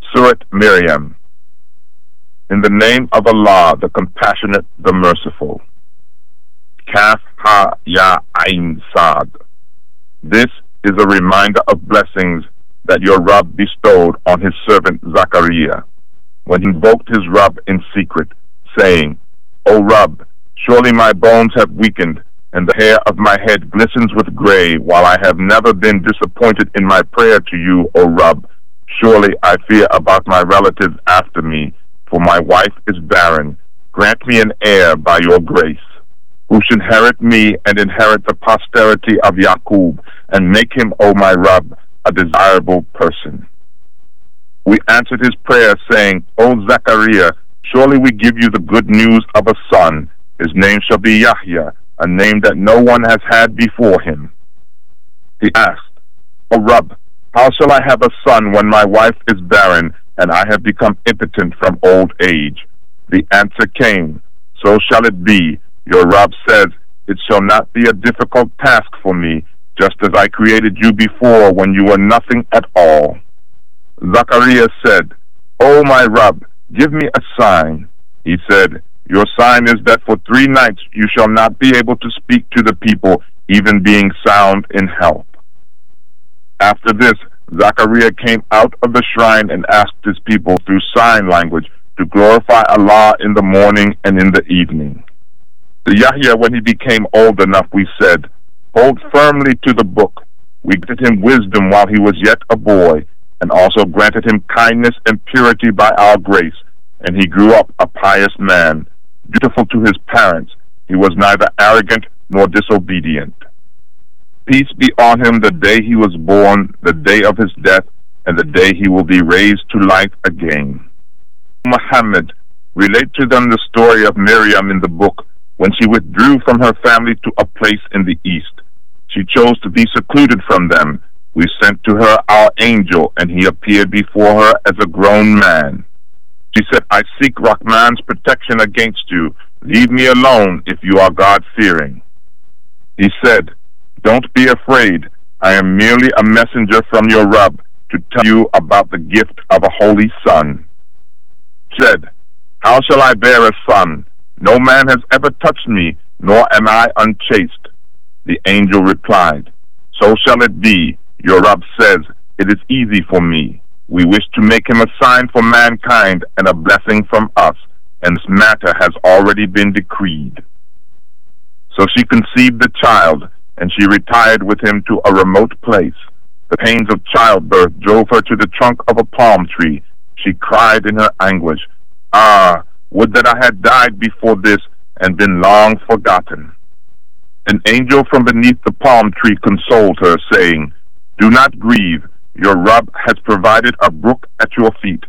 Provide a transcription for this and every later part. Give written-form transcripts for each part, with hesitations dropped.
Surat Miriam. In the name of Allah, the Compassionate, the Merciful. Kaf Ha Ya Ain Sad. This is a reminder of blessings that your Rabb bestowed on his servant Zachariah, when he invoked his Rabb in secret, saying, O Rabb, surely my bones have weakened, and the hair of my head glistens with gray, while I have never been disappointed in my prayer to you, O Rabb. Surely I fear about my relatives after me, for my wife is barren. Grant me an heir by your grace, who should inherit me and inherit the posterity of Yaqub, and make him, O my Rabb, a desirable person. We answered his prayer, saying, O Zachariah, surely we give you the good news of a son. His name shall be Yahya, a name that no one has had before him. He asked, O Rabb, how shall I have a son when my wife is barren, and I have become impotent from old age? The answer came, so shall it be. Your Rabb says, it shall not be a difficult task for me, just as I created you before when you were nothing at all. Zachariah said, O my Rabb, give me a sign. He said, your sign is that for 3 nights you shall not be able to speak to the people, even being sound in health. After this, Zachariah came out of the shrine and asked his people through sign language to glorify Allah in the morning and in the evening. To Yahya, when he became old enough, we said, hold firmly to the book. We granted him wisdom while he was yet a boy, and also granted him kindness and purity by our grace, and he grew up a pious man, dutiful to his parents. He was neither arrogant nor disobedient. Peace be on him the day he was born, the day of his death, and the day he will be raised to life again. Muhammad, relate to them the story of Miriam in the book, when she withdrew from her family to a place in the east. She chose to be secluded from them. We sent to her our angel, and he appeared before her as a grown man. She said, I seek Rahman's protection against you. Leave me alone if you are God-fearing. He said, don't be afraid. I am merely a messenger from your Rabb to tell you about the gift of a holy son. She said, how shall I bear a son? No man has ever touched me, nor am I unchaste. The angel replied, so shall it be. Your Rabb says, it is easy for me. We wish to make him a sign for mankind and a blessing from us, and this matter has already been decreed. So she conceived the child, and she retired with him to a remote place. The pains of childbirth drove her to the trunk of a palm tree. She cried in her anguish, Ah, would that I had died before this and been long forgotten. An angel from beneath the palm tree consoled her, saying, do not grieve. Your Rabb has provided a brook at your feet.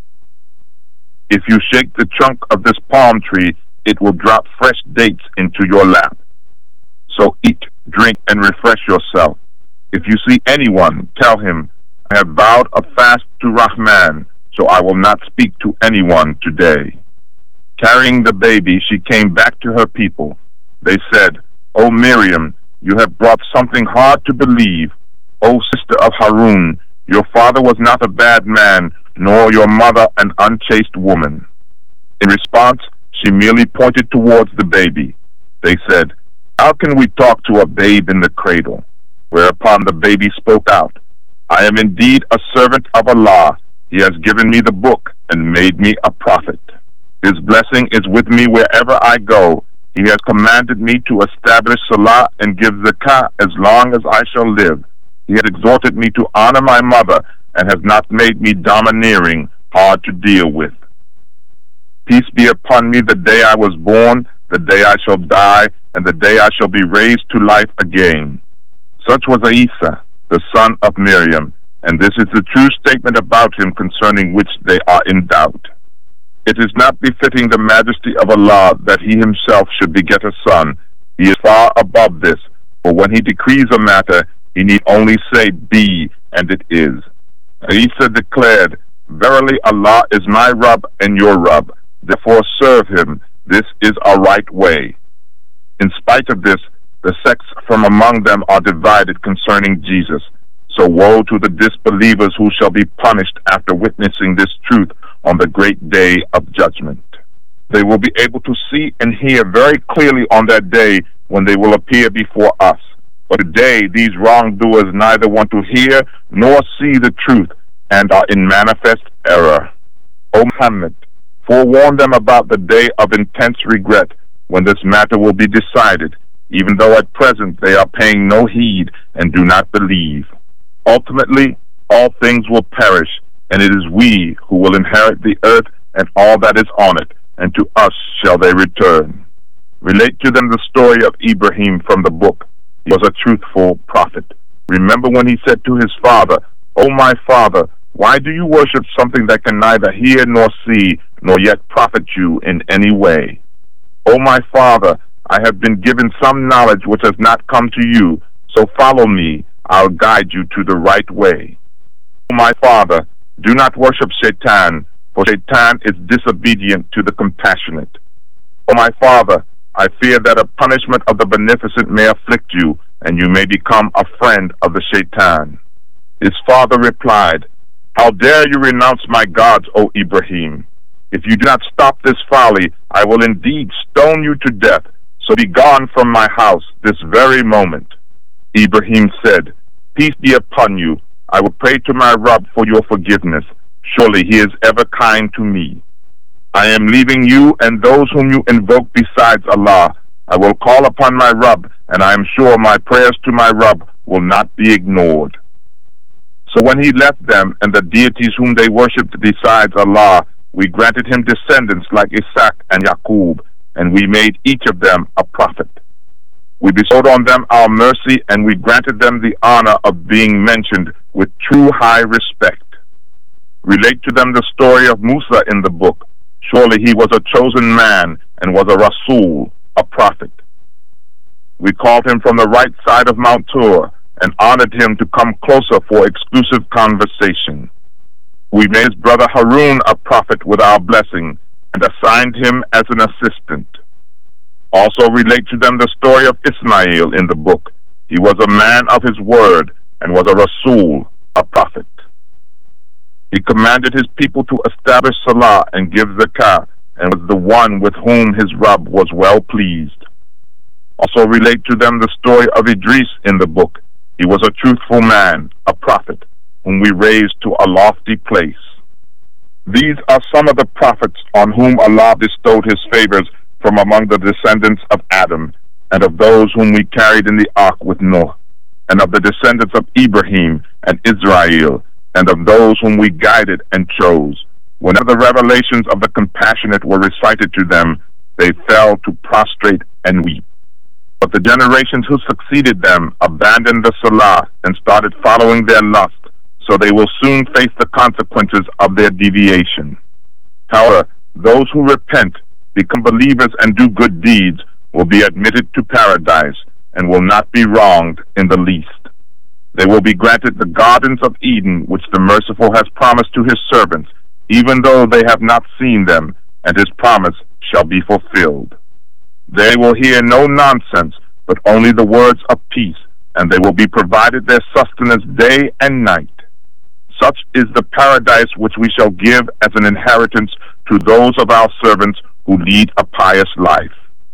If you shake the trunk of this palm tree, it will drop fresh dates into your lap. So eat, drink, and refresh yourself. If you see anyone, tell him, I have vowed a fast to Rahman, so I will not speak to anyone today. Carrying the baby, she came back to her people. They said, O Miriam, you have brought something hard to believe. O sister of Harun, your father was not a bad man, nor your mother an unchaste woman. In response, she merely pointed towards the baby. They said, how can we talk to a babe in the cradle? Whereupon the baby spoke out, I am indeed a servant of Allah. He has given me the book and made me a prophet. His blessing is with me wherever I go. He has commanded me to establish Salah and give Zakah as long as I shall live. He has exhorted me to honor my mother and has not made me domineering, hard to deal with. Peace be upon me the day I was born, the day I shall die, and the day I shall be raised to life again. Such was Isa, the son of Miriam, and this is the true statement about him concerning which they are in doubt. It is not befitting the majesty of Allah that he himself should beget a son. He is far above this, for when he decrees a matter, he need only say, be, and it is. Isa declared, verily Allah is my Rabb and your Rabb, therefore serve him. This is a right way. In spite of this, the sects from among them are divided concerning Jesus. So woe to the disbelievers who shall be punished after witnessing this truth on the great day of judgment. They will be able to see and hear very clearly on that day when they will appear before us. But today these wrongdoers neither want to hear nor see the truth and are in manifest error. O Muhammad, forewarn them about the day of intense regret when this matter will be decided, even though at present they are paying no heed and do not believe. Ultimately, all things will perish, and it is we who will inherit the earth and all that is on it, and to us shall they return. Relate to them the story of Ibrahim from the book. He was a truthful prophet. Remember when he said to his father, O my father, why do you worship something that can neither hear nor see, nor yet profit you in any way? O my father, I have been given some knowledge which has not come to you, so follow me, I'll guide you to the right way. O my father, do not worship Shaitan, for Shaitan is disobedient to the compassionate. O my father, I fear that a punishment of the beneficent may afflict you, and you may become a friend of the Shaitan. His father replied, How dare you renounce my gods, O Ibrahim? If you do not stop this folly, I will indeed stone you to death, so be gone from my house this very moment. Ibrahim said, Peace be upon you. I will pray to my Rabb for your forgiveness. Surely he is ever kind to me. I am leaving you and those whom you invoke besides Allah. I will call upon my Rabb, and I am sure my prayers to my Rabb will not be ignored. So when he left them and the deities whom they worshipped besides Allah, we granted him descendants like Isaac and Yaqub, and we made each of them a prophet. We bestowed on them our mercy, and we granted them the honor of being mentioned with true high respect. Relate to them the story of Musa in the book. Surely he was a chosen man and was a Rasul, a prophet. We called him from the right side of Mount Tur and honored him to come closer for exclusive conversation. We made his brother Harun a prophet with our blessing and assigned him as an assistant. Also relate to them the story of Ismail in the book. He was a man of his word and was a Rasul, a prophet. He commanded his people to establish Salah and give Zakah, and was the one with whom his Rabb was well pleased. Also relate to them the story of Idris in the book. He was a truthful man, a prophet, whom we raised to a lofty place. These are some of the prophets on whom Allah bestowed his favors from among the descendants of Adam, and of those whom we carried in the ark with Noah, and of the descendants of Ibrahim and Israel, and of those whom we guided and chose. Whenever the revelations of the compassionate were recited to them, they fell to prostrate and weep. But the generations who succeeded them abandoned the Salah and started following their lust, so they will soon face the consequences of their deviation. However, those who repent, become believers, and do good deeds will be admitted to paradise and will not be wronged in the least. They will be granted the gardens of Eden, which the Merciful has promised to his servants, even though they have not seen them, and his promise shall be fulfilled. They will hear no nonsense, but only the words of peace, and they will be provided their sustenance day and night. Such is the paradise which we shall give as an inheritance to those of our servants who lead a pious life.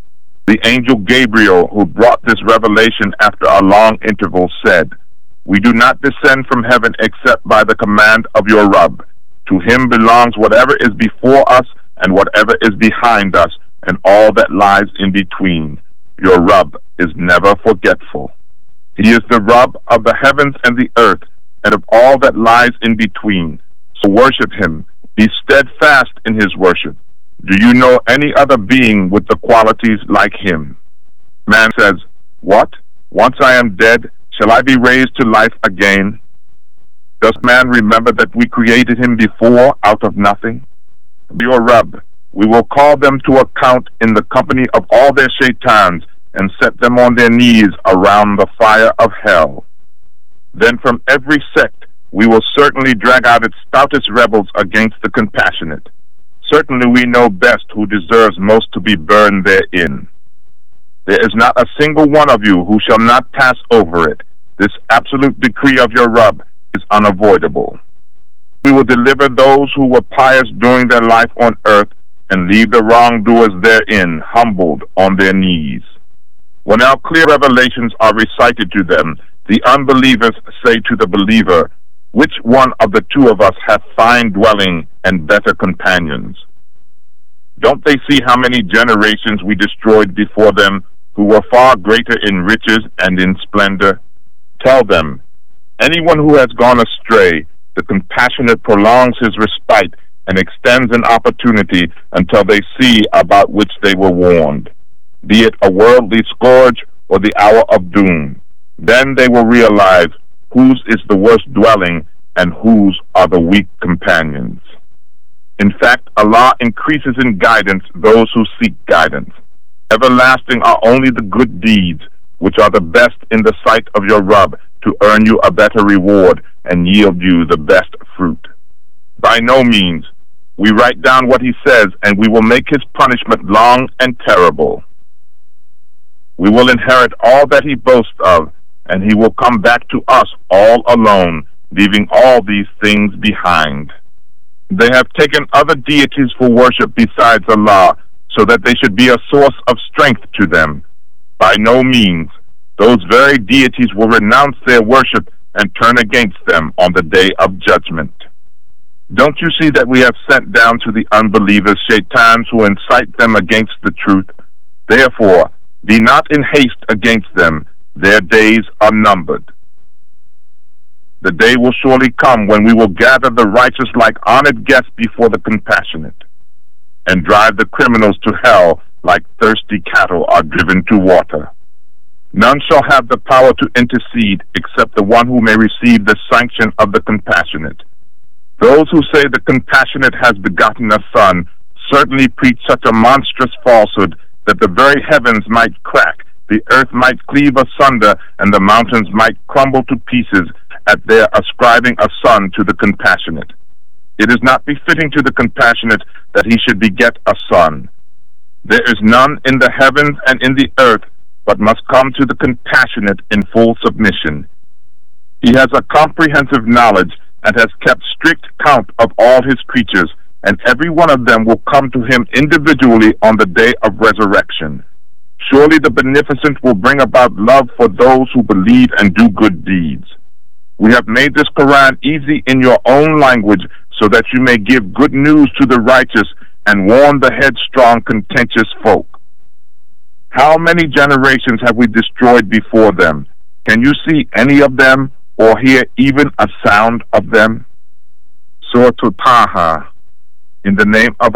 The angel Gabriel, who brought this revelation after a long interval, said, We do not descend from heaven except by the command of your Rabb. To him belongs whatever is before us and whatever is behind us, and all that lies in between. Your Rabb is never forgetful. He is the Rabb of the heavens and the earth, and of all that lies in between. So worship him. Be steadfast in his worship. Do you know any other being with the qualities like him? Man says, What? Once I am dead, shall I be raised to life again? Does man remember that we created him before out of nothing? Your Rabb, we will call them to account in the company of all their shaitans and set them on their knees around the fire of hell. Then from every sect we will certainly drag out its stoutest rebels against the compassionate. Certainly we know best who deserves most to be burned therein. There is not a single one of you who shall not pass over it, This absolute decree of your Rabb is unavoidable. We will deliver those who were pious during their life on earth and leave the wrongdoers therein humbled on their knees. When our clear revelations are recited to them, the unbelievers say to the believer, "Which one of the two of us hath fine dwelling and better companions?" Don't they see how many generations we destroyed before them, who were far greater in riches and in splendor? Tell them, anyone who has gone astray, the compassionate prolongs his respite and extends an opportunity until they see about which they were warned, be it a worldly scourge or the hour of doom. Then they will realize whose is the worst dwelling and whose are the weak companions. In fact, Allah increases in guidance those who seek guidance. Everlasting are only the good deeds, which are the best in the sight of your Rabb, to earn you a better reward and yield you the best fruit. By no means. We write down what he says, and we will make his punishment long and terrible. We will inherit all that he boasts of, and he will come back to us all alone, leaving all these things behind. They have taken other deities for worship besides Allah, so that they should be a source of strength to them. By no means. Those very deities will renounce their worship and turn against them on the day of judgment. Don't you see that we have sent down to the unbelievers shaitans who incite them against the truth? Therefore, be not in haste against them. Their days are numbered. The day will surely come when we will gather the righteous like honored guests before the compassionate, and drive the criminals to hell like thirsty cattle are driven to water. None shall have the power to intercede except the one who may receive the sanction of the compassionate. Those who say the compassionate has begotten a son certainly preach such a monstrous falsehood that the very heavens might crack, the earth might cleave asunder, and the mountains might crumble to pieces at their ascribing a son to the compassionate. It is not befitting to the compassionate that he should beget a son. There is none in the heavens and in the earth, but must come to the compassionate in full submission. He has a comprehensive knowledge and has kept strict count of all his creatures, and every one of them will come to him individually on the day of resurrection. Surely the Beneficent will bring about love for those who believe and do good deeds. We have made this Quran easy in your own language so that you may give good news to the righteous and warn the headstrong, contentious folk. How many generations have we destroyed before them? Can you see any of them or hear even a sound of them? Surah Taha. In the name of